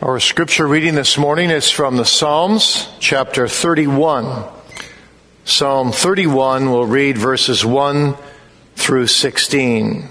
Our scripture reading this morning is from the Psalms, chapter 31. Psalm 31, we'll read verses 1 through 16.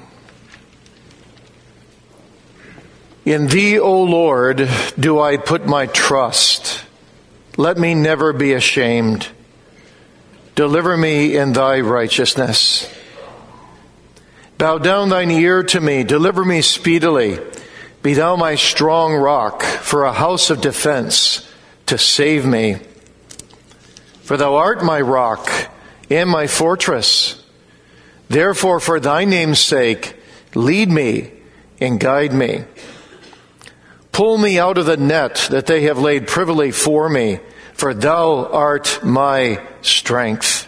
In Thee, O Lord, do I put my trust. Let me never be ashamed. Deliver me in Thy righteousness. Bow down Thine ear to me. Deliver me speedily. Be Thou my strong rock for a house of defense to save me. For Thou art my rock and my fortress. Therefore, for Thy name's sake, lead me and guide me. Pull me out of the net that they have laid privily for me, for Thou art my strength.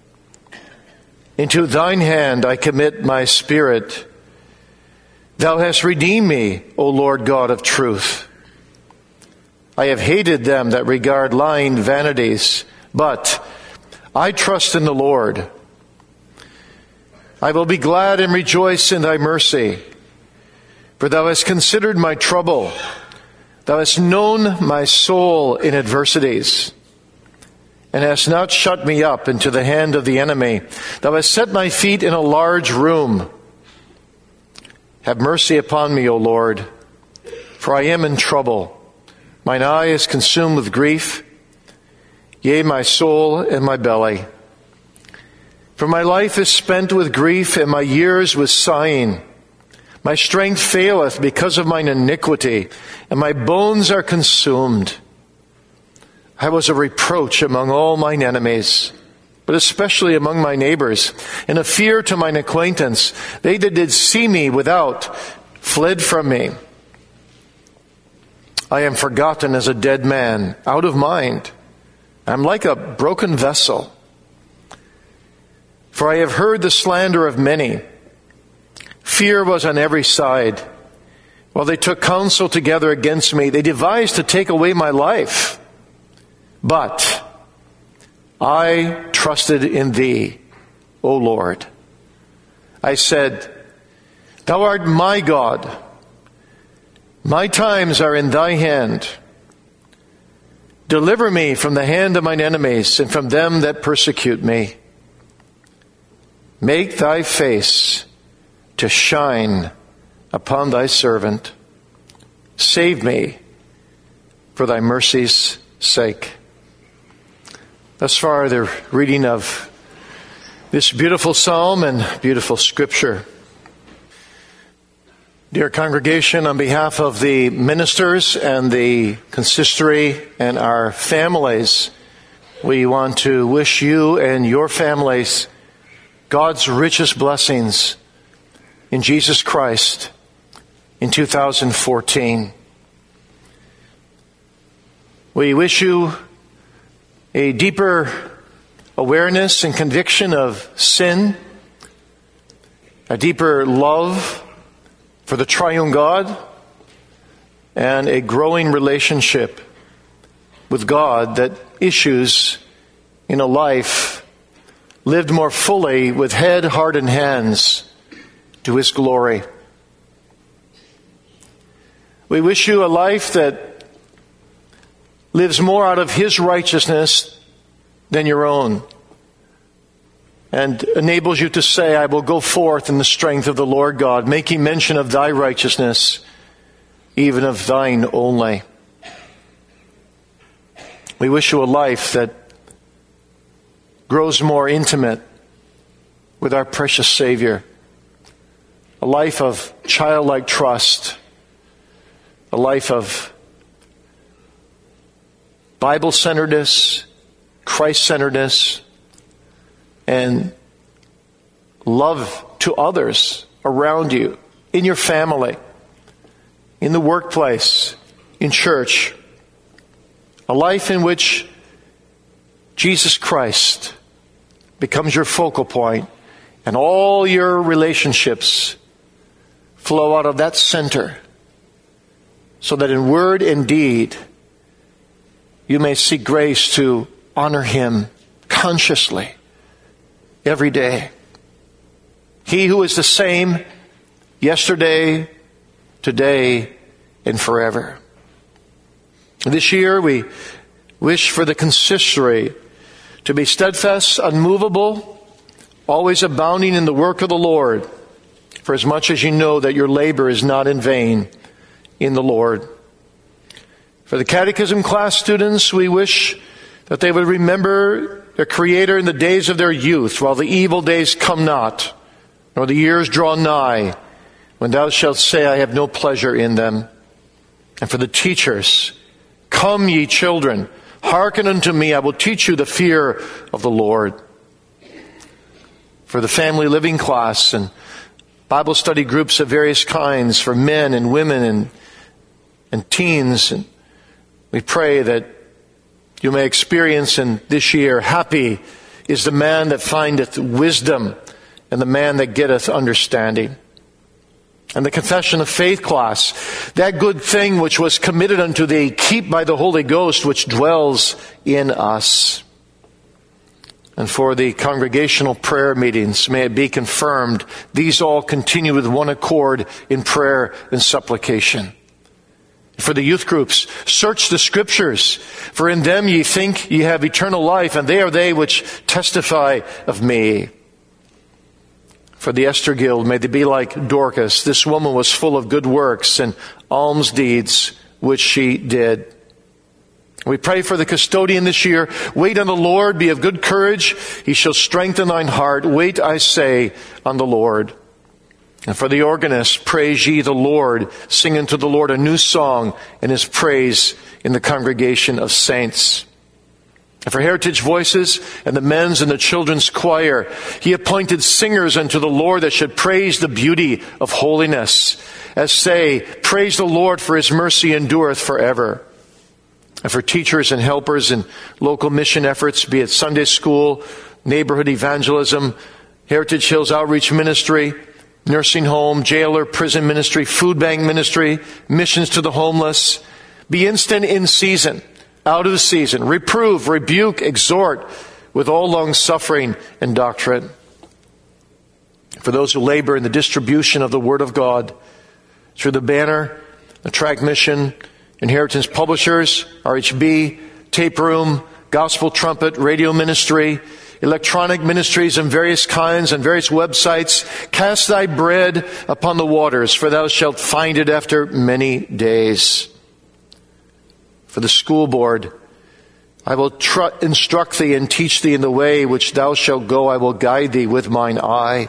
Into Thine hand I commit my spirit. Thou hast redeemed me, O Lord God of truth. I have hated them that regard lying vanities, but I trust in the Lord. I will be glad and rejoice in Thy mercy, for Thou hast considered my trouble. Thou hast known my soul in adversities, and hast not shut me up into the hand of the enemy. Thou hast set my feet in a large room. Have mercy upon me, O Lord, for I am in trouble. Mine eye is consumed with grief, yea, my soul and my belly. For my life is spent with grief, and my years with sighing. My strength faileth because of mine iniquity, and my bones are consumed. I was a reproach among all mine enemies, but especially among my neighbors, and a fear to mine acquaintance. They that did see me without fled from me. I am forgotten as a dead man, out of mind. I am like a broken vessel. For I have heard the slander of many. Fear was on every side. While they took counsel together against me, they devised to take away my life. But I trusted in Thee, O Lord. I said, Thou art my God. My times are in Thy hand. Deliver me from the hand of mine enemies and from them that persecute me. Make Thy face to shine upon Thy servant. Save me for Thy mercy's sake. Thus far, the reading of this beautiful psalm and beautiful scripture. Dear congregation, on behalf of the ministers and the consistory and our families, we want to wish you and your families God's richest blessings in Jesus Christ in 2014. We wish you a deeper awareness and conviction of sin, a deeper love for the triune God, and a growing relationship with God that issues in a life lived more fully with head, heart, and hands to His glory. We wish you a life that lives more out of His righteousness than your own, and enables you to say, I will go forth in the strength of the Lord God, making mention of Thy righteousness, even of Thine only. We wish you a life that grows more intimate with our precious Savior, a life of childlike trust, a life of Bible-centeredness, Christ-centeredness, and love to others around you, in your family, in the workplace, in church. A life in which Jesus Christ becomes your focal point, and all your relationships flow out of that center, so that in word and deed you may seek grace to honor Him consciously every day. He who is the same yesterday, today, and forever. This year we wish for the consistory to be steadfast, unmovable, always abounding in the work of the Lord, for as much as you know that your labor is not in vain in the Lord. For the catechism class students, we wish that they would remember their Creator in the days of their youth, while the evil days come not, nor the years draw nigh, when thou shalt say, I have no pleasure in them. And for the teachers, come ye children, hearken unto me, I will teach you the fear of the Lord. For the family living class and Bible study groups of various kinds, for men and women and teens, and we pray that you may experience in this year, happy is the man that findeth wisdom, and the man that getteth understanding. And the confession of faith class, that good thing which was committed unto thee, keep by the Holy Ghost which dwells in us. And for the congregational prayer meetings, may it be confirmed, these all continue with one accord in prayer and supplication. For the youth groups, search the Scriptures, for in them ye think ye have eternal life, and they are they which testify of me. For the Esther Guild, may they be like Dorcas. This woman was full of good works and alms deeds which she did. We pray for the custodian this year. Wait on the Lord, be of good courage. He shall strengthen thine heart. Wait, I say, on the Lord. And for the organist, praise ye the Lord. Sing unto the Lord a new song in His praise in the congregation of saints. And for Heritage Voices and the men's and the children's choir, He appointed singers unto the Lord that should praise the beauty of holiness. As say, praise the Lord, for His mercy endureth forever. And for teachers and helpers in local mission efforts, be it Sunday school, neighborhood evangelism, Heritage Hills Outreach Ministry, nursing home, jailer, prison ministry, food bank ministry, missions to the homeless, be instant in season, out of the season, reprove, rebuke, exhort with all long suffering and doctrine. For those who labor in the distribution of the Word of God, through the banner, the tract mission, Inheritance Publishers, RHB, Tape Room, Gospel Trumpet, Radio Ministry, electronic ministries of various kinds and various websites, cast thy bread upon the waters, for thou shalt find it after many days. For the school board, I will instruct thee and teach thee in the way which thou shalt go. I will guide thee with mine eye.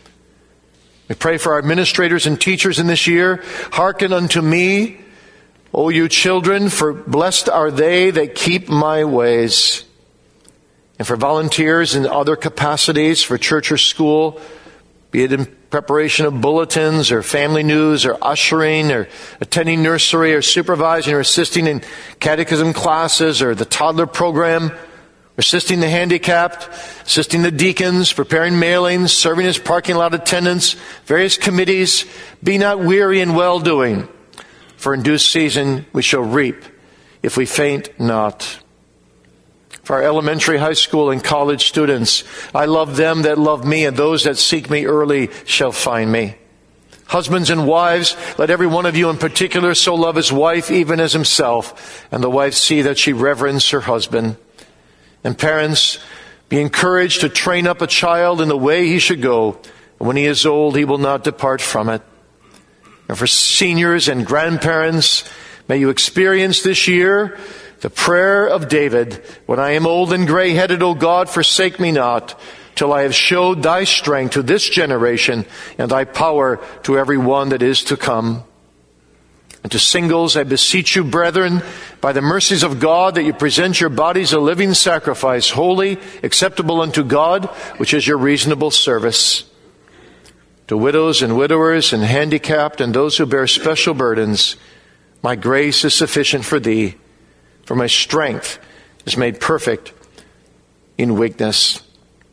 We pray for our administrators and teachers in this year. Hearken unto me, O you children, for blessed are they that keep my ways. And for volunteers in other capacities, for church or school, be it in preparation of bulletins or family news or ushering or attending nursery or supervising or assisting in catechism classes or the toddler program, assisting the handicapped, assisting the deacons, preparing mailings, serving as parking lot attendants, various committees, be not weary in well-doing, for in due season we shall reap if we faint not. For our elementary, high school, and college students, I love them that love me, and those that seek me early shall find me. Husbands and wives, let every one of you in particular so love his wife even as himself, and the wife see that she reverence her husband. And parents, be encouraged to train up a child in the way he should go, and when he is old, he will not depart from it. And for seniors and grandparents, may you experience this year the prayer of David, when I am old and gray-headed, O God, forsake me not, till I have showed thy strength to this generation and thy power to every one that is to come. And to singles, I beseech you, brethren, by the mercies of God, that you present your bodies a living sacrifice, holy, acceptable unto God, which is your reasonable service. To widows and widowers and handicapped and those who bear special burdens, my grace is sufficient for thee, for my strength is made perfect in weakness.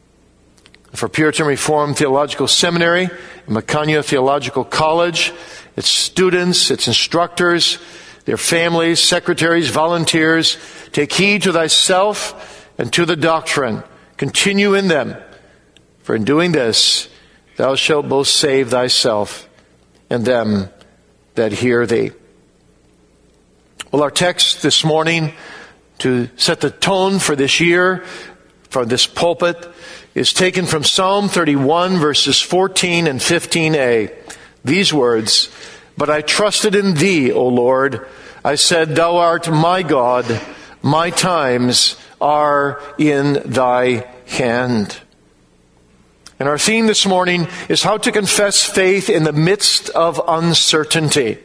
For Puritan Reformed Theological Seminary and Macania Theological College, its students, its instructors, their families, secretaries, volunteers, take heed to thyself and to the doctrine. Continue in them, for in doing this, thou shalt both save thyself and them that hear thee. Well, our text this morning to set the tone for this year, for this pulpit, is taken from Psalm 31, verses 14 and 15a. These words, "But I trusted in Thee, O Lord. I said, Thou art my God. My times are in Thy hand." And our theme this morning is how to confess faith in the midst of uncertainty.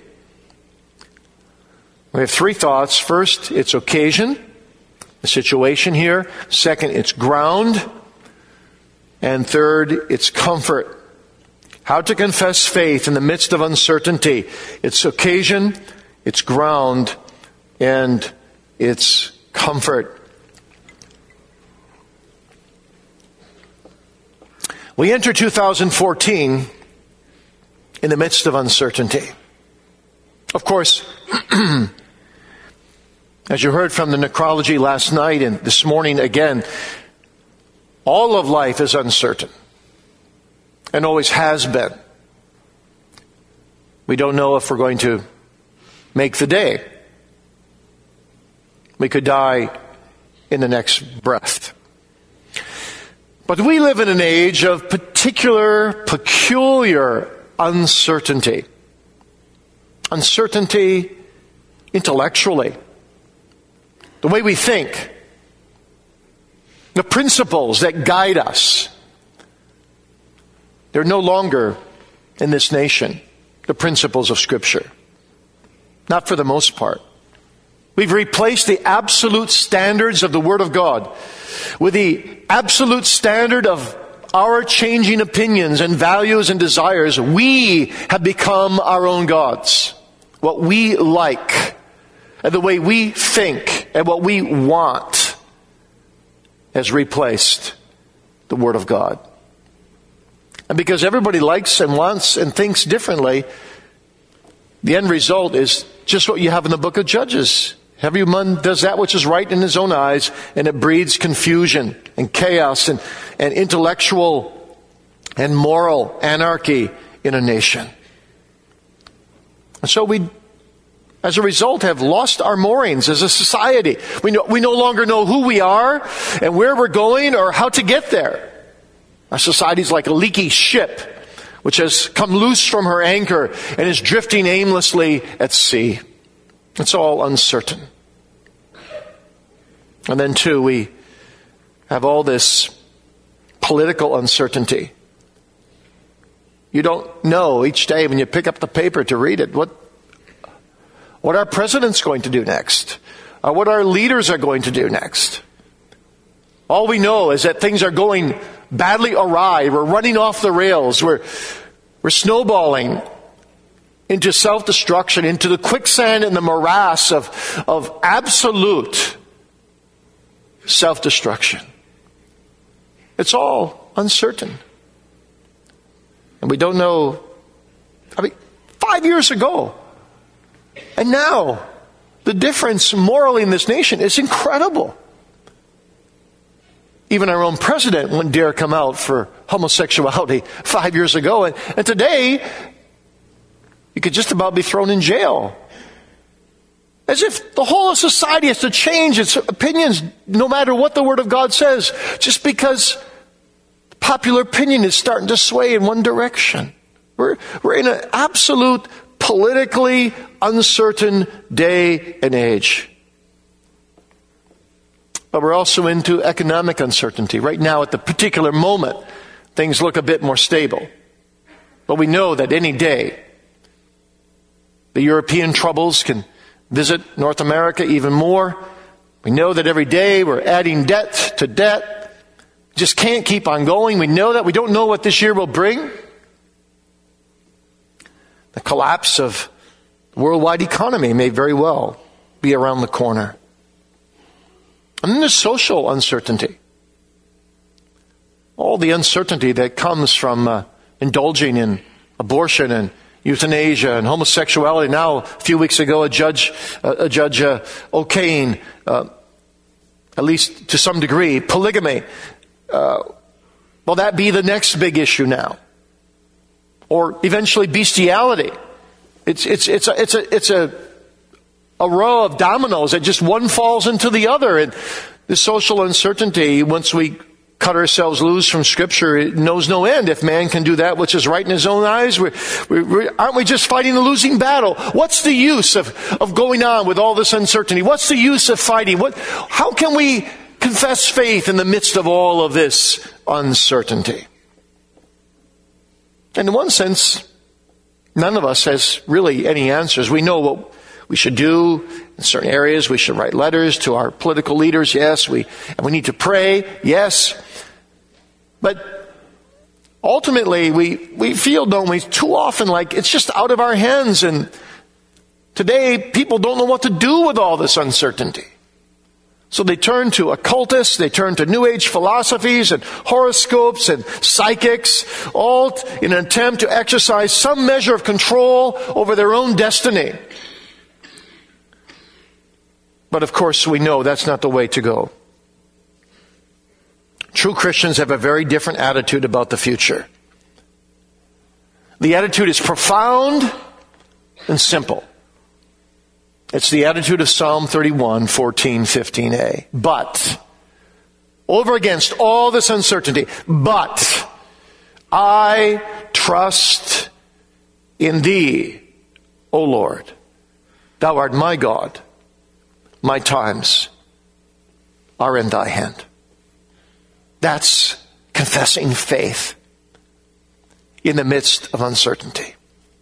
We have three thoughts. First, its occasion, the situation here. Second, its ground. And third, its comfort. How to confess faith in the midst of uncertainty. Its occasion, its ground, and its comfort. We enter 2014 in the midst of uncertainty. Of course, as you heard from the necrology last night and this morning again, all of life is uncertain and always has been. We don't know if we're going to make the day. We could die in the next breath. But we live in an age of peculiar uncertainty. Uncertainty intellectually. The way we think. The principles that guide us. They're no longer in this nation the principles of Scripture. Not for the most part. We've replaced the absolute standards of the Word of God with the absolute standard of our changing opinions and values and desires. We have become our own gods. What we like, and the way we think, and what we want has replaced the Word of God. And because everybody likes and wants and thinks differently, the end result is just what you have in the book of Judges. Every man does that which is right in his own eyes, and it breeds confusion and chaos and intellectual and moral anarchy in a nation. And so we, as a result, have lost our moorings as a society. We no longer know who we are and where we're going or how to get there. Our society is like a leaky ship which has come loose from her anchor and is drifting aimlessly at sea. It's all uncertain. And then too, we have all this political uncertainty. You don't know each day when you pick up the paper to read it what our president's going to do next, or what our leaders are going to do next. All we know is that things are going badly awry. We're running off the rails. We're snowballing into self-destruction, into the quicksand and the morass of absolute self-destruction. It's all uncertain. And we don't know. 5 years ago, and now, the difference morally in this nation is incredible. Even our own president wouldn't dare come out for homosexuality 5 years ago. And today, you could just about be thrown in jail. As if the whole of society has to change its opinions no matter what the Word of God says, just because popular opinion is starting to sway in one direction. We're in an absolute politically uncertain day and age. But we're also into economic uncertainty. Right now, at the particular moment, things look a bit more stable. But we know that any day, the European troubles can visit North America even more. We know that every day we're adding debt to debt. Just can't keep on going. We know that. We don't know what this year will bring. The collapse of the worldwide economy may very well be around the corner. And then there's social uncertainty. All the uncertainty that comes from indulging in abortion and euthanasia and homosexuality. Now, a few weeks ago, a judge okaying, at least to some degree, polygamy. Will that be the next big issue now? Or eventually bestiality? It's a row of dominoes that just one falls into the other. And the social uncertainty, once we cut ourselves loose from Scripture, it knows no end. If man can do that which is right in his own eyes, aren't we just fighting a losing battle? What's the use of going on with all this uncertainty? What's the use of fighting? How can we confess faith in the midst of all of this uncertainty? And in one sense, none of us has really any answers. We know what we should do in certain areas. We should write letters to our political leaders, yes. And we need to pray, yes. But ultimately, we feel, don't we, too often like it's just out of our hands. And today, people don't know what to do with all this uncertainty. So they turn to occultists, they turn to New Age philosophies and horoscopes and psychics, all in an attempt to exercise some measure of control over their own destiny. But of course, we know that's not the way to go. True Christians have a very different attitude about the future. The attitude is profound and simple. It's the attitude of Psalm 31, 14, 15a. But, over against all this uncertainty, but I trust in Thee, O Lord. Thou art my God. My times are in Thy hand. That's confessing faith in the midst of uncertainty.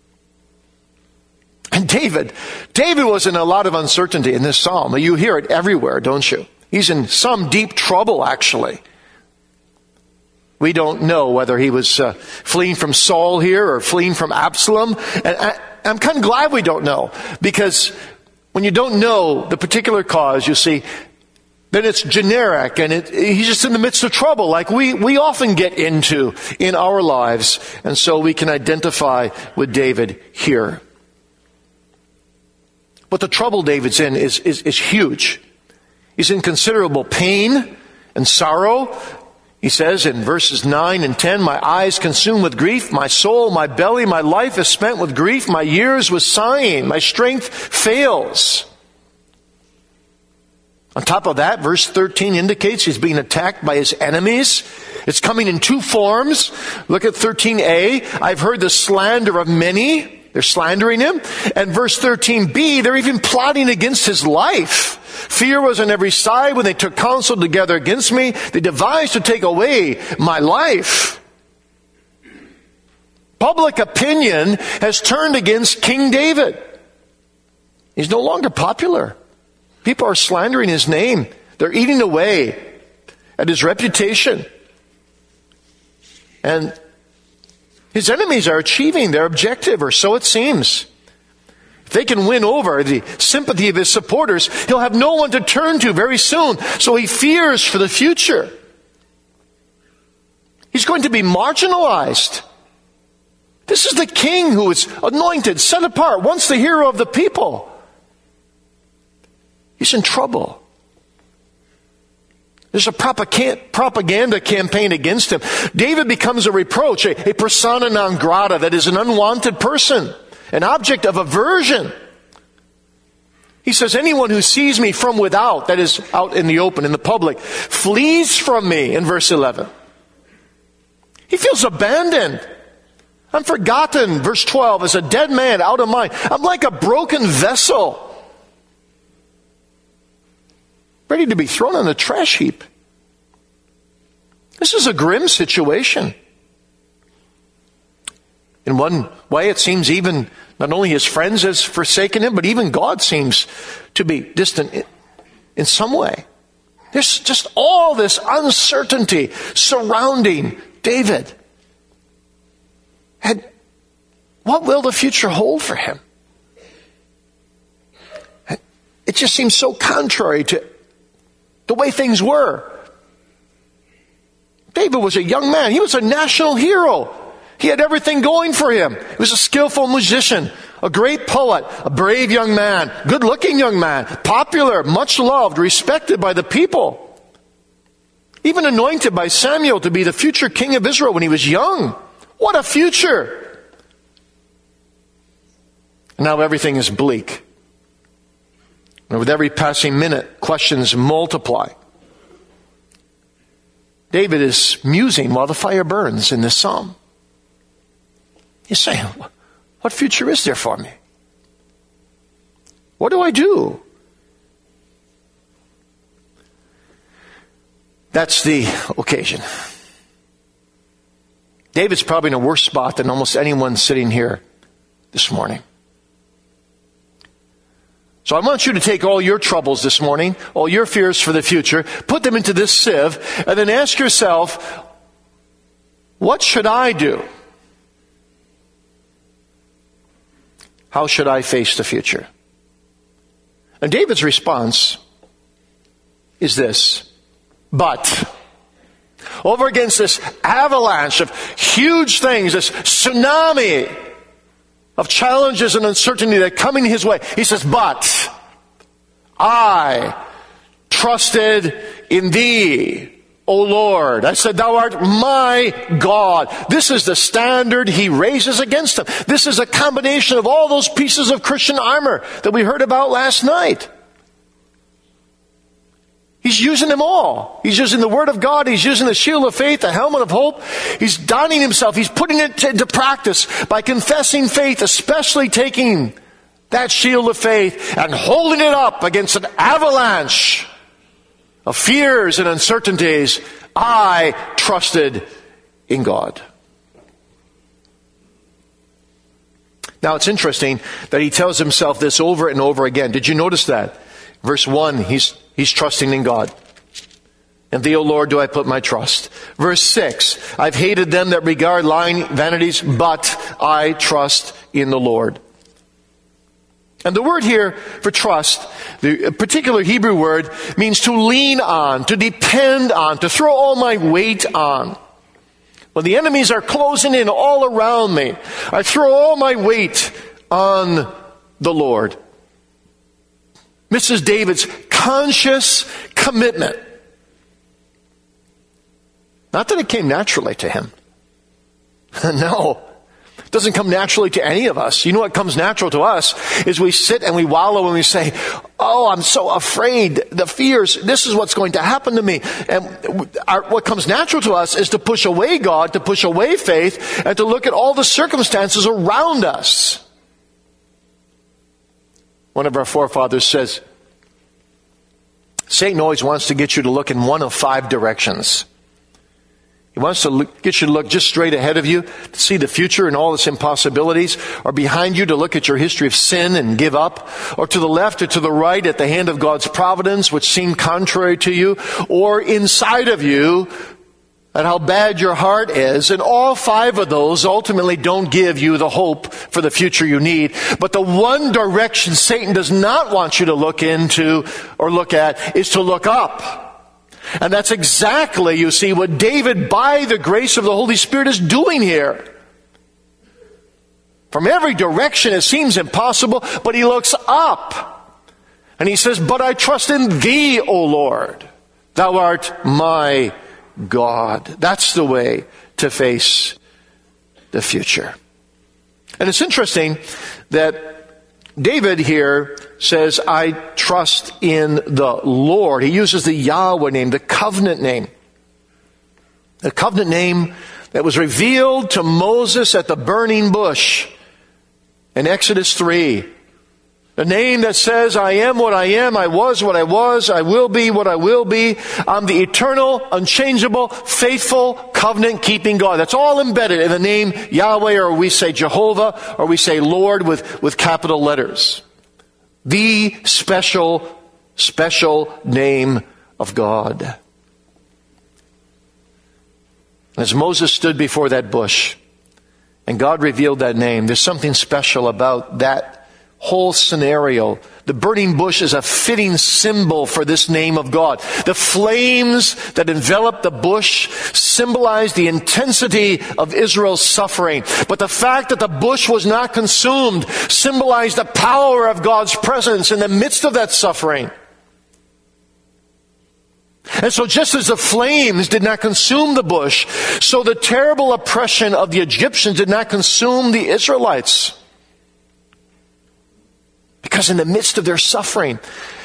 And David was in a lot of uncertainty in this psalm. You hear it everywhere, don't you? He's in some deep trouble, actually. We don't know whether he was fleeing from Saul here or fleeing from Absalom. And I'm kind of glad we don't know, because when you don't know the particular cause, you see, then it's generic, and he's just in the midst of trouble, like we often get into in our lives. And so we can identify with David here. But the trouble David's in is huge. He's in considerable pain and sorrow. He says in verses 9 and 10, my eyes consumed with grief, my soul, my belly, my life is spent with grief, my years with sighing, my strength fails. On top of that, verse 13 indicates he's being attacked by his enemies. It's coming in two forms. Look at 13a. I've heard the slander of many. They're slandering him. And verse 13b, they're even plotting against his life. Fear was on every side when they took counsel together against me. They devised to take away my life. Public opinion has turned against King David. He's no longer popular. People are slandering his name. They're eating away at his reputation. And his enemies are achieving their objective, or so it seems. If they can win over the sympathy of his supporters, he'll have no one to turn to very soon. So he fears for the future. He's going to be marginalized. This is the king who is anointed, set apart, once the hero of the people. He's in trouble. There's a propaganda campaign against him. David becomes a reproach, a persona non grata, that is an unwanted person, an object of aversion. He says, anyone who sees me from without, that is out in the open, in the public, flees from me, in verse 11. He feels abandoned. I'm forgotten, verse 12, as a dead man out of mind. I'm like a broken vessel, ready to be thrown on the trash heap. This is a grim situation. In one way, it seems even not only his friends has forsaken him, but even God seems to be distant in some way. There's just all this uncertainty surrounding David. And what will the future hold for him? It just seems so contrary to the way things were. David was a young man. He was a national hero. He had everything going for him. He was a skillful musician, a great poet, a brave young man, good-looking young man, popular, much loved, respected by the people. Even anointed by Samuel to be the future king of Israel when he was young. What a future! And now everything is bleak. And with every passing minute, questions multiply. David is musing while the fire burns in this psalm. He's saying, what future is there for me? What do I do? That's the occasion. David's probably in a worse spot than almost anyone sitting here this morning. So I want you to take all your troubles this morning, all your fears for the future, put them into this sieve, and then ask yourself, what should I do? How should I face the future? And David's response is this: but. Over against this avalanche of huge things, this tsunami of challenges and uncertainty that are coming his way, he says, but I trusted in thee, O Lord. I said, thou art my God. This is the standard he raises against him. This is a combination of all those pieces of Christian armor that we heard about last night. He's using them all. He's using the Word of God. He's using the shield of faith, the helmet of hope. He's donning himself. He's putting it into practice by confessing faith, especially taking that shield of faith and holding it up against an avalanche of fears and uncertainties. I trusted in God. Now it's interesting that he tells himself this over and over again. Did you notice that? Verse 1, he's trusting in God. In thee, O Lord, do I put my trust. Verse 6, I've hated them that regard lying vanities, but I trust in the Lord. And the word here for trust, the particular Hebrew word, means to lean on, to depend on, to throw all my weight on. When the enemies are closing in all around me, I throw all my weight on the Lord. This is David's conscious commitment. Not that it came naturally to him. No. It doesn't come naturally to any of us. You know what comes natural to us is we sit and we wallow and we say, oh, I'm so afraid. The fears, this is what's going to happen to me. And what comes natural to us is to push away God, to push away faith, and to look at all the circumstances around us. One of our forefathers says, Satan always wants to get you to look in one of 5 directions. He wants to get you to look just straight ahead of you, to see the future and all its impossibilities, or behind you to look at your history of sin and give up, or to the left or to the right at the hand of God's providence, which seem contrary to you, or inside of you at how bad your heart is. And all 5 of those ultimately don't give you the hope for the future you need. But the one direction Satan does not want you to look into or look at is to look up. And that's exactly, you see, what David, by the grace of the Holy Spirit, is doing here. From every direction it seems impossible, but he looks up. And he says, but I trust in thee, O Lord. Thou art my God. That's the way to face the future. And it's interesting that David here says, I trust in the Lord. He uses the Yahweh name, the covenant name. The covenant name that was revealed to Moses at the burning bush in Exodus 3. The name that says, I am what I am, I was what I was, I will be what I will be. I'm the eternal, unchangeable, faithful, covenant-keeping God. That's all embedded in the name Yahweh, or we say Jehovah, or we say Lord with capital letters. The special name of God. As Moses stood before that bush, and God revealed that name, there's something special about that whole scenario. The burning bush is a fitting symbol for this name of God. The flames that enveloped the bush symbolize the intensity of Israel's suffering. But the fact that the bush was not consumed symbolized the power of God's presence in the midst of that suffering. And so just as the flames did not consume the bush, so the terrible oppression of the Egyptians did not consume the Israelites. Because in the midst of their suffering,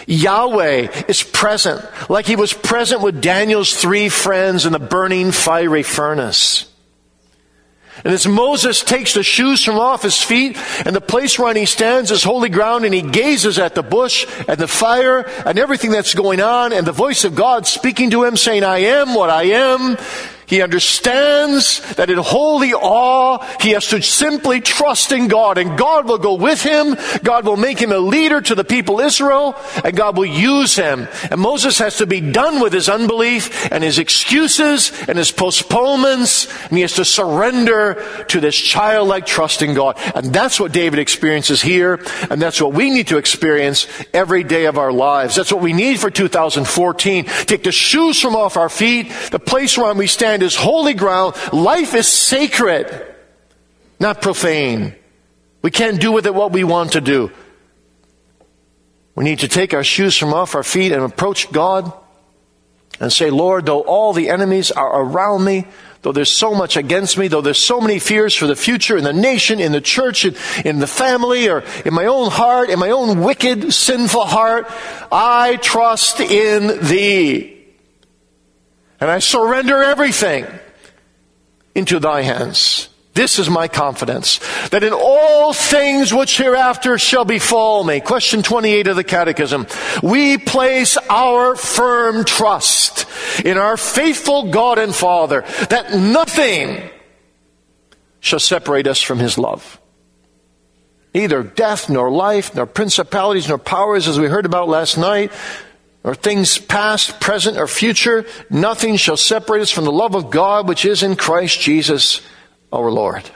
Yahweh is present, like he was present with Daniel's 3 friends in the burning fiery furnace. And as Moses takes the shoes from off his feet, and the place whereon he stands is holy ground, and he gazes at the bush and the fire and everything that's going on, and the voice of God speaking to him, saying, I am what I am. He understands that in holy awe, he has to simply trust in God, and God will go with him. God will make him a leader to the people Israel, and God will use him. And Moses has to be done with his unbelief and his excuses and his postponements, and he has to surrender to this childlike trust in God. And that's what David experiences here, and that's what we need to experience every day of our lives. That's what we need for 2014. Take the shoes from off our feet, the place whereon we stand is holy ground. Life is sacred, not profane. We can't do with it what we want to do. We need to take our shoes from off our feet and approach God and say, Lord, though all the enemies are around me, though there's so much against me, though there's so many fears for the future in the nation, in the church, in the family, or in my own heart, in my own wicked, sinful heart, I trust in Thee. And I surrender everything into Thy hands. This is my confidence, that in all things which hereafter shall befall me. Question 28 of the Catechism. We place our firm trust in our faithful God and Father, that nothing shall separate us from His love. Neither death, nor life, nor principalities, nor powers, as we heard about last night, or things past, present, or future, nothing shall separate us from the love of God which is in Christ Jesus our Lord.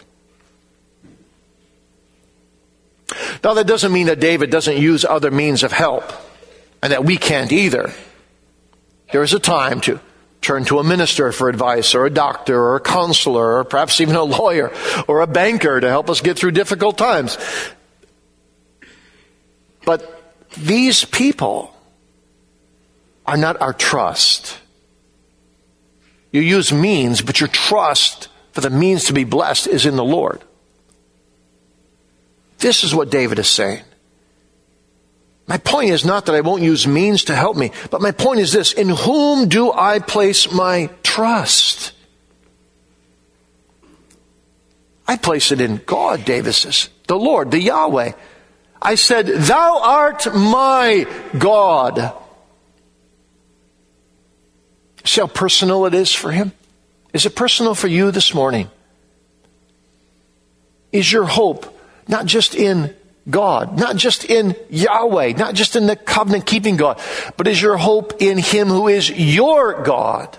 Now that doesn't mean that David doesn't use other means of help, and that we can't either. There is a time to turn to a minister for advice, or a doctor, or a counselor, or perhaps even a lawyer, or a banker to help us get through difficult times. But these people are not our trust. You use means, but your trust for the means to be blessed is in the Lord. This is what David is saying. My point is not that I won't use means to help me, but my point is this: in whom do I place my trust? I place it in God, David says, the Lord, the Yahweh. I said, Thou art my God. See how personal it is for him? Is it personal for you this morning? Is your hope not just in God, not just in Yahweh, not just in the covenant-keeping God, but is your hope in Him who is your God?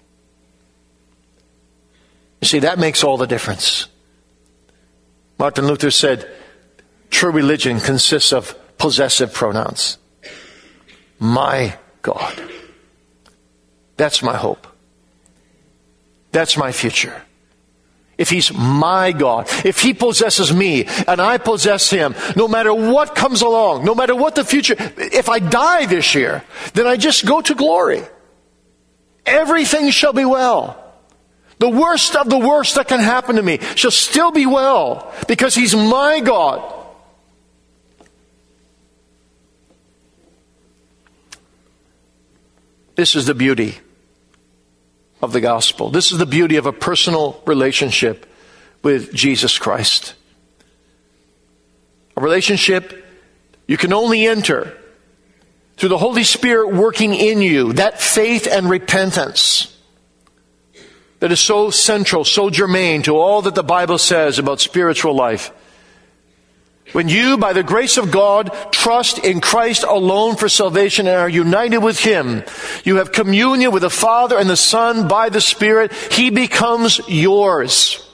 You see, that makes all the difference. Martin Luther said, true religion consists of possessive pronouns. My God. That's my hope. That's my future. If He's my God, if He possesses me and I possess Him, no matter what comes along, no matter what the future, if I die this year, then I just go to glory. Everything shall be well. The worst of the worst that can happen to me shall still be well, because He's my God. This is the beauty of the gospel. This is the beauty of a personal relationship with Jesus Christ. A relationship you can only enter through the Holy Spirit working in you, that faith and repentance that is so central, so germane to all that the Bible says about spiritual life. When you, by the grace of God, trust in Christ alone for salvation and are united with Him, you have communion with the Father and the Son by the Spirit. He becomes yours.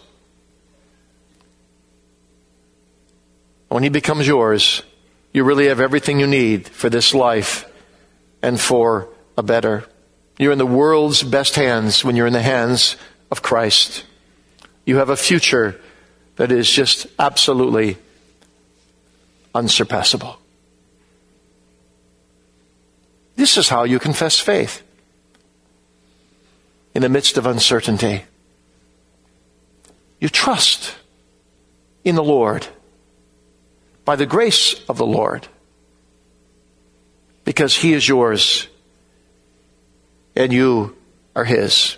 When He becomes yours, you really have everything you need for this life and for a better. You're in the world's best hands when you're in the hands of Christ. You have a future that is just absolutely unsurpassable. This is how you confess faith in the midst of uncertainty. You trust in the Lord by the grace of the Lord. because he is yours and you are his.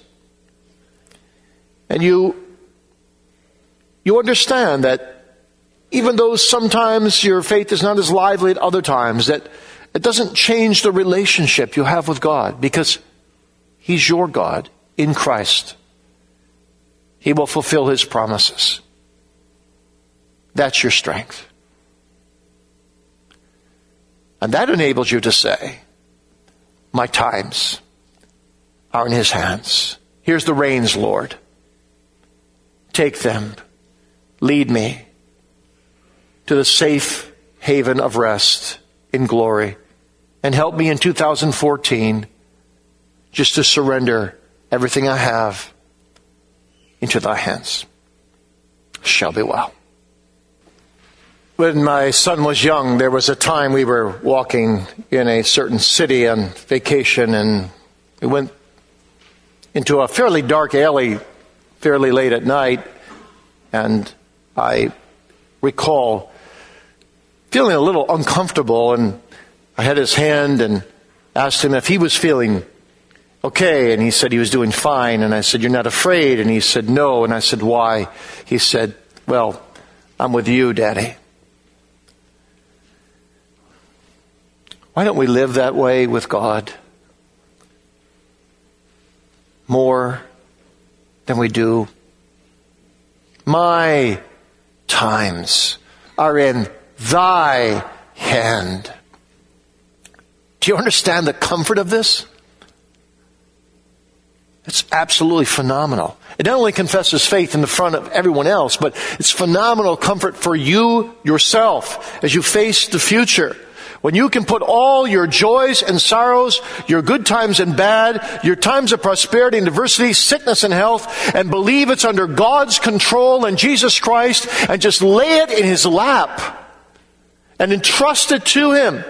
And you understand that even though sometimes your faith is not as lively at other times, that it doesn't change the relationship you have with God, because he's your God in Christ. He will fulfill his promises. That's your strength. And that enables you to say, my times are in his hands. Here's the reins, Lord. Take them. Lead me to the safe haven of rest in glory. And help me in 2014 just to surrender everything I have into thy hands. Shall be well. When my son was young, there was a time we were walking in a certain city on vacation, and we went into a fairly dark alley fairly late at night, and I recall feeling a little uncomfortable, and I had his hand and asked him if he was feeling okay, and he said he was doing fine, and I said, you're not afraid? And he said, no. And I said, why? He said, well, I'm with you, Daddy. Why don't we live that way with God more than we do? My times are in thy hand. Do you understand the comfort of this? It's absolutely phenomenal. It not only confesses faith in the front of everyone else, but it's phenomenal comfort for you yourself as you face the future. When you can put all your joys and sorrows, your good times and bad, your times of prosperity and diversity, sickness and health, and believe it's under God's control and Jesus Christ, and just lay it in his lap and entrust it to him,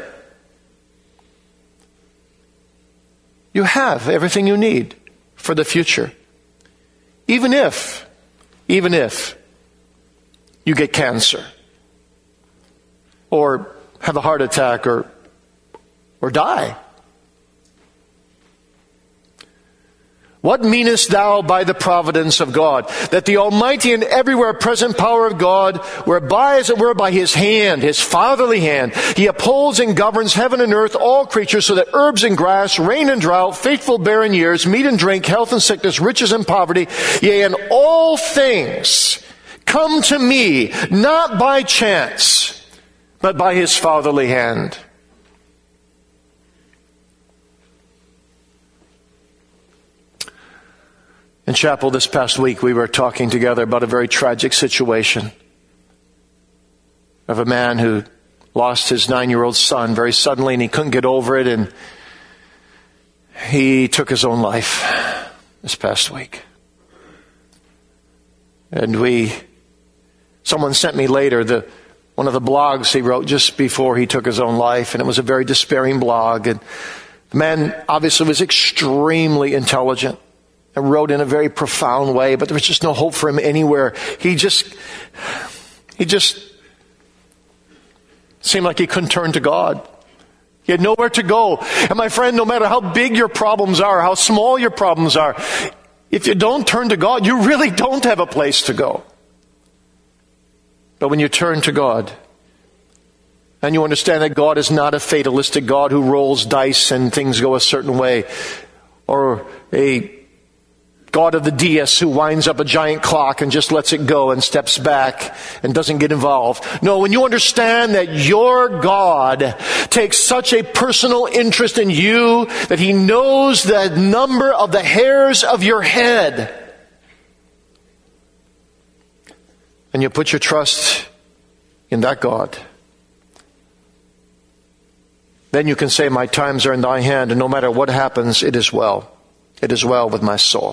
you have everything you need for the future. Even if you get cancer, or have a heart attack, or die. What meanest thou by the providence of God? That the almighty and everywhere present power of God, whereby, as it were, by his hand, his fatherly hand, he upholds and governs heaven and earth, all creatures, so that herbs and grass, rain and drought, faithful barren years, meat and drink, health and sickness, riches and poverty, yea, and all things come to me, not by chance, but by his fatherly hand. In chapel this past week, we were talking together about a very tragic situation of a man who lost his 9-year-old son very suddenly, and he couldn't get over it, and he took his own life this past week. And someone sent me later one of the blogs he wrote just before he took his own life, and it was a very despairing blog. And the man obviously was extremely intelligent and wrote in a very profound way, but there was just no hope for him anywhere. He just seemed like he couldn't turn to God. He had nowhere to go. And my friend, no matter how big your problems are, how small your problems are, if you don't turn to God, you really don't have a place to go. But when you turn to God, and you understand that God is not a fatalistic God who rolls dice and things go a certain way, or a God of the deists who winds up a giant clock and just lets it go and steps back and doesn't get involved. No, when you understand that your God takes such a personal interest in you that he knows the number of the hairs of your head, and you put your trust in that God, then you can say, my times are in thy hand, and no matter what happens, it is well. It is well with my soul.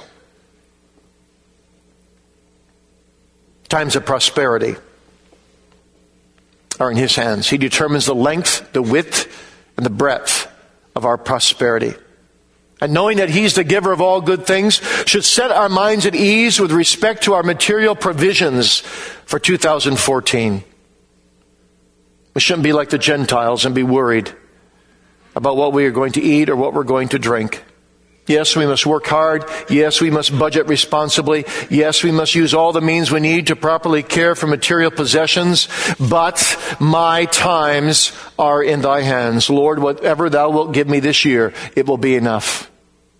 Times of prosperity are in his hands. He determines the length, the width, and the breadth of our prosperity. And knowing that he's the giver of all good things should set our minds at ease with respect to our material provisions for 2014. We shouldn't be like the Gentiles and be worried about what we are going to eat or what we're going to drink. Yes, we must work hard. Yes, we must budget responsibly. Yes, we must use all the means we need to properly care for material possessions. But my times are in thy hands. Lord, whatever thou wilt give me this year, it will be enough.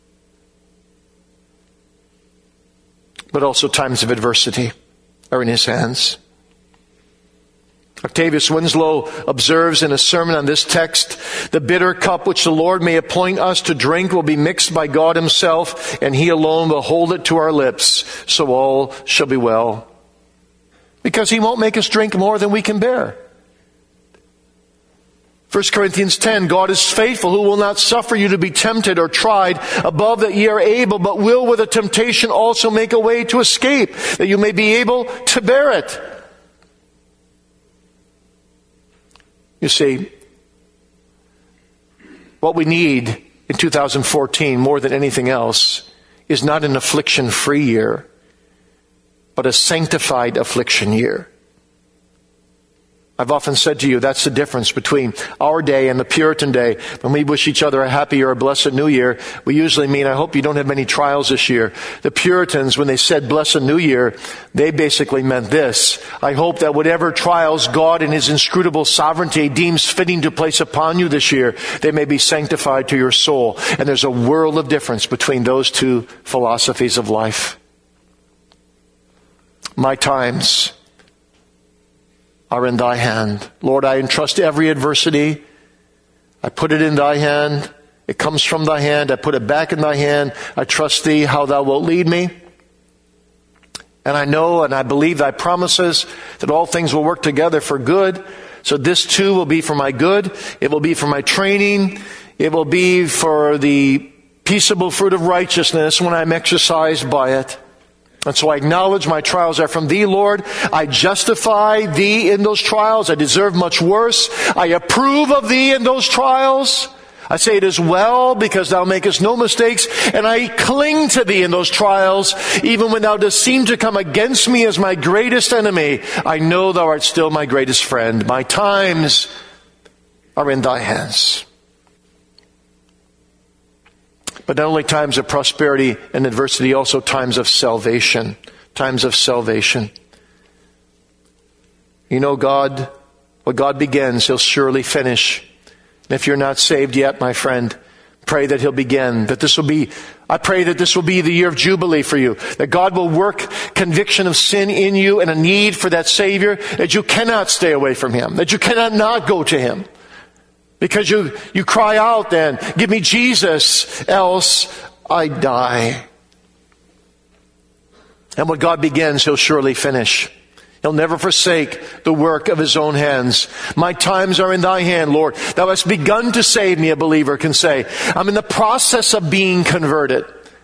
But also times of adversity are in his hands. Octavius Winslow observes in a sermon on this text, the bitter cup which the Lord may appoint us to drink will be mixed by God himself, and he alone will hold it to our lips, so all shall be well. Because he won't make us drink more than we can bear. 1 Corinthians 10, God is faithful, who will not suffer you to be tempted or tried above that ye are able, but will with the temptation also make a way to escape, that you may be able to bear it. You see, what we need in 2014 more than anything else is not an affliction-free year, but a sanctified affliction year. I've often said to you, that's the difference between our day and the Puritan day. When we wish each other a happy or a blessed new year, we usually mean, I hope you don't have many trials this year. The Puritans, when they said blessed new year, they basically meant this: I hope that whatever trials God in his inscrutable sovereignty deems fitting to place upon you this year, they may be sanctified to your soul. And there's a world of difference between those two philosophies of life. My times are in thy hand. Lord, I entrust every adversity. I put it in thy hand. It comes from thy hand. I put it back in thy hand. I trust thee how thou wilt lead me. And I know and I believe thy promises that all things will work together for good. So this too will be for my good. It will be for my training. It will be for the peaceable fruit of righteousness when I'm exercised by it. And so I acknowledge my trials are from thee, Lord. I justify thee in those trials. I deserve much worse. I approve of thee in those trials. I say it is well because thou makest no mistakes. And I cling to thee in those trials. Even when thou dost seem to come against me as my greatest enemy, I know thou art still my greatest friend. My times are in thy hands. But not only times of prosperity and adversity, also times of salvation. Times of salvation. You know, God, what God begins, he'll surely finish. And if you're not saved yet, my friend, pray that he'll begin. I pray that this will be the year of Jubilee for you. That God will work conviction of sin in you and a need for that Savior. That you cannot stay away from him. That you cannot not go to him. Because you cry out then, give me Jesus, else I die. And what God begins, he'll surely finish. He'll never forsake the work of his own hands. My times are in thy hand, Lord. Thou hast begun to save me, a believer can say. I'm in the process of being converted.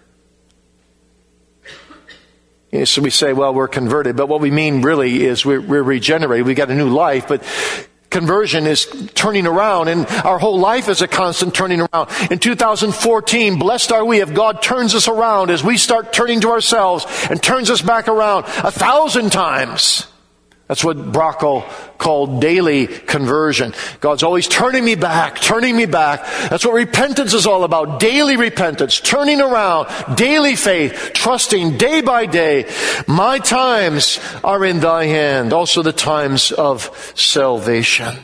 So we say, well, we're converted. But what we mean really is we're regenerated. We got a new life. But conversion is turning around, and our whole life is a constant turning around. In 2014, blessed are we if God turns us around as we start turning to ourselves and turns us back around 1,000 times. That's what Brocco called daily conversion. God's always turning me back, turning me back. That's what repentance is all about. Daily repentance, turning around, daily faith, trusting day by day. My times are in thy hand. Also the times of salvation.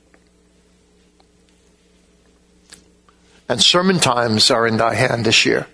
And sermon times are in thy hand this year.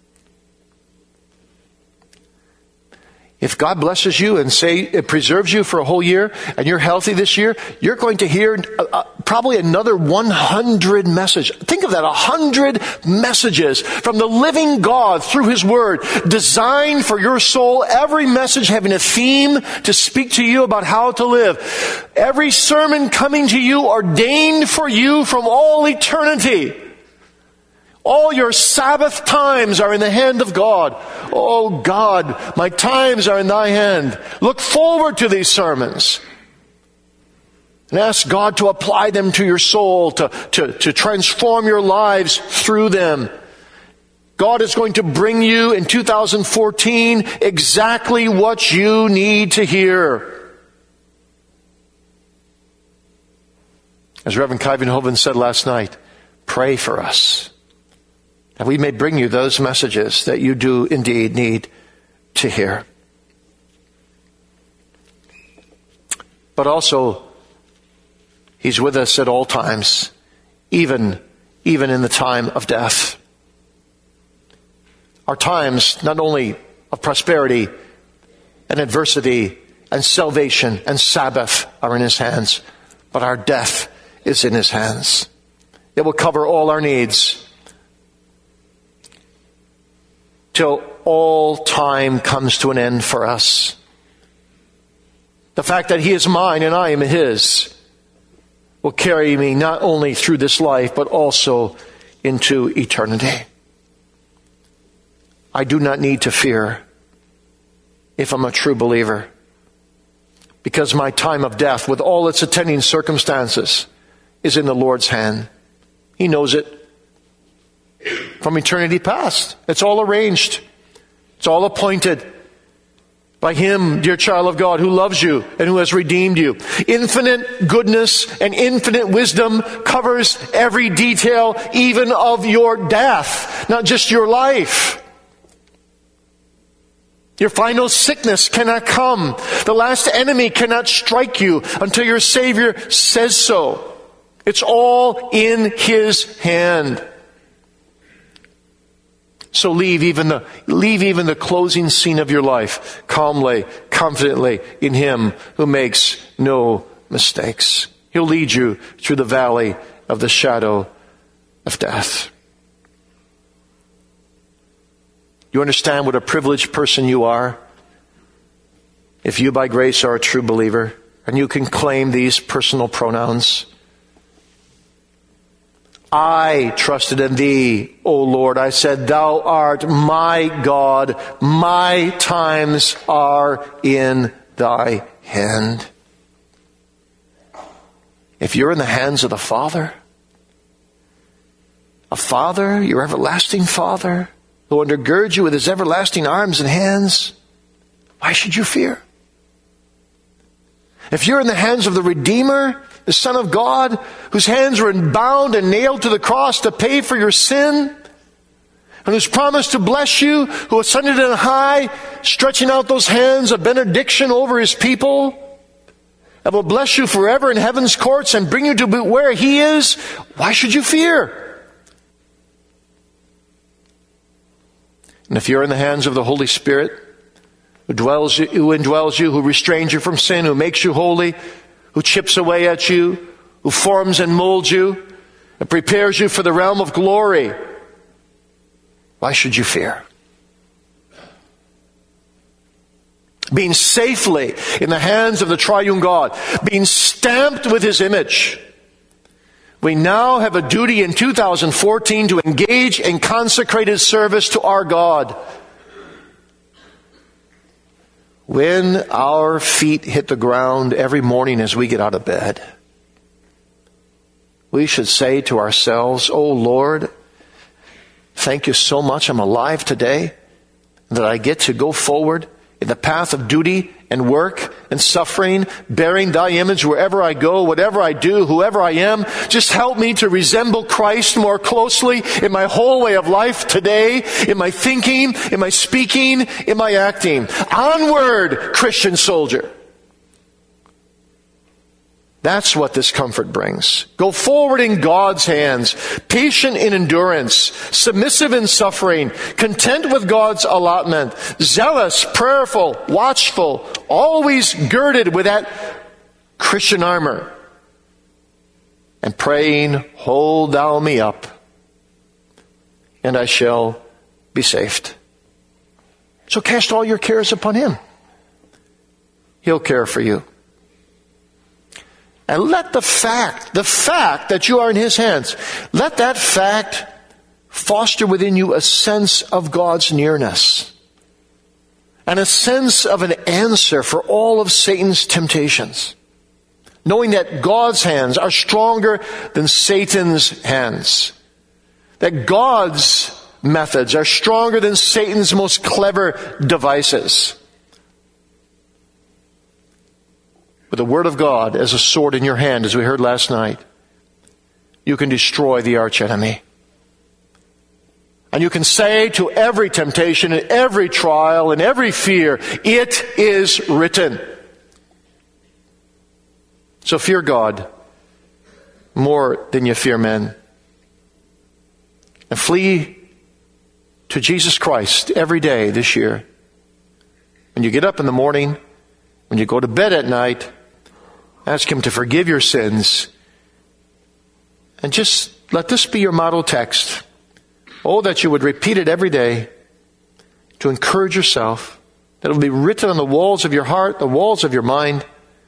If God blesses you and say it preserves you for a whole year and you're healthy this year, you're going to hear probably another 100 messages. Think of that, 100 messages from the living God through his word, designed for your soul, every message having a theme to speak to you about how to live. Every sermon coming to you ordained for you from all eternity. All your Sabbath times are in the hand of God. Oh God, my times are in thy hand. Look forward to these sermons. And ask God to apply them to your soul, to transform your lives through them. God is going to bring you in 2014 exactly what you need to hear. As Reverend Kuyvenhoven said last night, pray for us, that we may bring you those messages that you do indeed need to hear. But also, He's with us at all times, even in the time of death. Our times, not only of prosperity and adversity and salvation and Sabbath, are in His hands, but our death is in His hands. It will cover all our needs till all time comes to an end for us. The fact that He is mine and I am His will carry me not only through this life, but also into eternity. I do not need to fear if I'm a true believer, because my time of death, with all its attending circumstances, is in the Lord's hand. He knows it from eternity past. It's all arranged. It's all appointed by Him, dear child of God, who loves you and who has redeemed you. Infinite goodness and infinite wisdom covers every detail, even of your death, not just your life. Your final sickness cannot come. The last enemy cannot strike you until your Savior says so. It's all in His hand. So leave even the closing scene of your life calmly, confidently in Him who makes no mistakes. He'll lead you through the valley of the shadow of death. You understand what a privileged person you are? If you by grace are a true believer and you can claim these personal pronouns. I trusted in Thee, O Lord. I said, Thou art my God. My times are in Thy hand. If you're in the hands of the Father, a Father, your everlasting Father, who undergirds you with His everlasting arms and hands, why should you fear? If you're in the hands of the Redeemer, the Son of God, whose hands were bound and nailed to the cross to pay for your sin, and who's promised to bless you, who ascended on high, stretching out those hands of benediction over His people, and will bless you forever in heaven's courts and bring you to where He is, why should you fear? And if you're in the hands of the Holy Spirit, who indwells you, who restrains you from sin, who makes you holy, who chips away at you, who forms and molds you, and prepares you for the realm of glory, why should you fear? Being safely in the hands of the triune God, being stamped with His image, we now have a duty in 2014 to engage in consecrated service to our God. When our feet hit the ground every morning as we get out of bed, we should say to ourselves, Oh Lord, thank You so much I'm alive today, that I get to go forward in the path of duty and work and suffering, bearing Thy image wherever I go, whatever I do, whoever I am. Just help me to resemble Christ more closely in my whole way of life today, in my thinking, in my speaking, in my acting. Onward, Christian soldier. That's what this comfort brings. Go forward in God's hands, patient in endurance, submissive in suffering, content with God's allotment, zealous, prayerful, watchful, always girded with that Christian armor, and praying, Hold Thou me up, and I shall be saved. So cast all your cares upon Him. He'll care for you. And let the fact that you are in His hands, let that fact foster within you a sense of God's nearness and a sense of an answer for all of Satan's temptations. Knowing that God's hands are stronger than Satan's hands. That God's methods are stronger than Satan's most clever devices. With the Word of God as a sword in your hand, as we heard last night, you can destroy the archenemy. And you can say to every temptation and every trial and every fear, it is written. So fear God more than you fear men. And flee to Jesus Christ every day this year. When you get up in the morning, when you go to bed at night, ask Him to forgive your sins. And just let this be your model text. Oh, that you would repeat it every day to encourage yourself. That it will be written on the walls of your heart, the walls of your mind.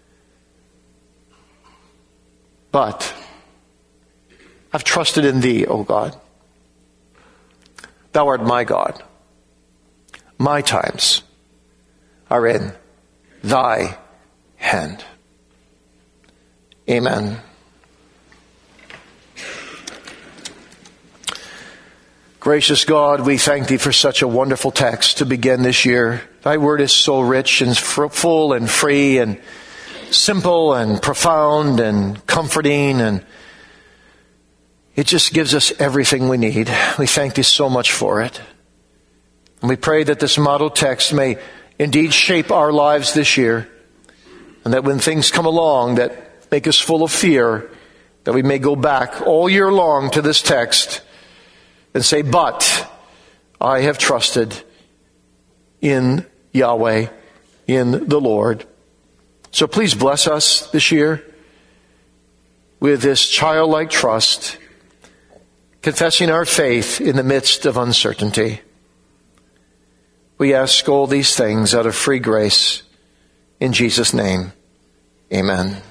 But I've trusted in Thee, O God. Thou art my God. My times are in Thy hand. Amen. Gracious God, we thank Thee for such a wonderful text to begin this year. Thy word is so rich and full and free and simple and profound and comforting, and it just gives us everything we need. We thank Thee so much for it. And we pray that this model text may indeed shape our lives this year, and that when things come along that make us full of fear, that we may go back all year long to this text and say, but I have trusted in Yahweh, in the Lord. So please bless us this year with this childlike trust, confessing our faith in the midst of uncertainty. We ask all these things out of free grace. In Jesus' name, amen.